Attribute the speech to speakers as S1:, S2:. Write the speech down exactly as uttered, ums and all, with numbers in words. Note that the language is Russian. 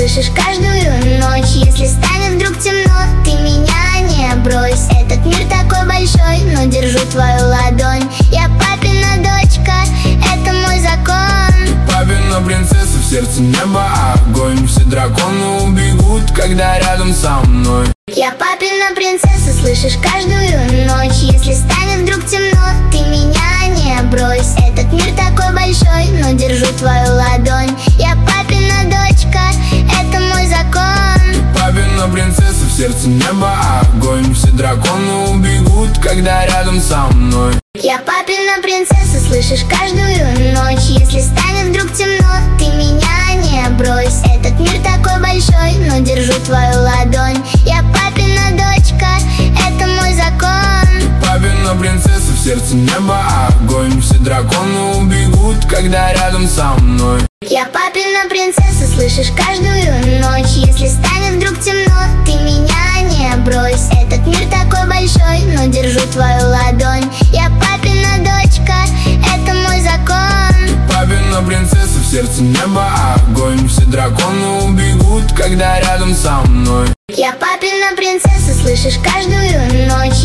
S1: слышишь каждую ночь. Если станет вдруг темно, ты меня не брось. Этот мир такой большой, но держу твою ладонь. Я папина дочка, это мой закон.
S2: Папина принцесса, в сердце неба огонь. Все драконы убегут, когда рядом со мной.
S1: Я папина принцесса, слышишь каждую ночь. Если станет вдруг темно, ты меня не брось. Этот мир такой большой, но держу твою ладонь. Я папина дочка, это мой закон.
S2: Папина принцесса, в сердце неба огонь. Все драконы убегут, когда рядом со мной.
S1: Я папина принцесса, слышишь каждую ночь. Если станет вдруг темно, ты меня не брось. Этот мир такой большой, но держу твою ладонь. Я папина дочка, это мой закон.
S2: Папина принцесса, в сердце неба огонь. Все драконы убегут, когда рядом со мной.
S1: Я папина принцесса, слышишь каждую ночь. Если станет вдруг темно, ты меня не брось. Этот мир такой большой, но держу твою ладонь. Я папина дочка, это мой закон.
S2: Папина принцесса, в сердце неба огонь. Все драконы убегут, когда рядом со мной.
S1: Я папина принцесса, слышишь каждую ночь.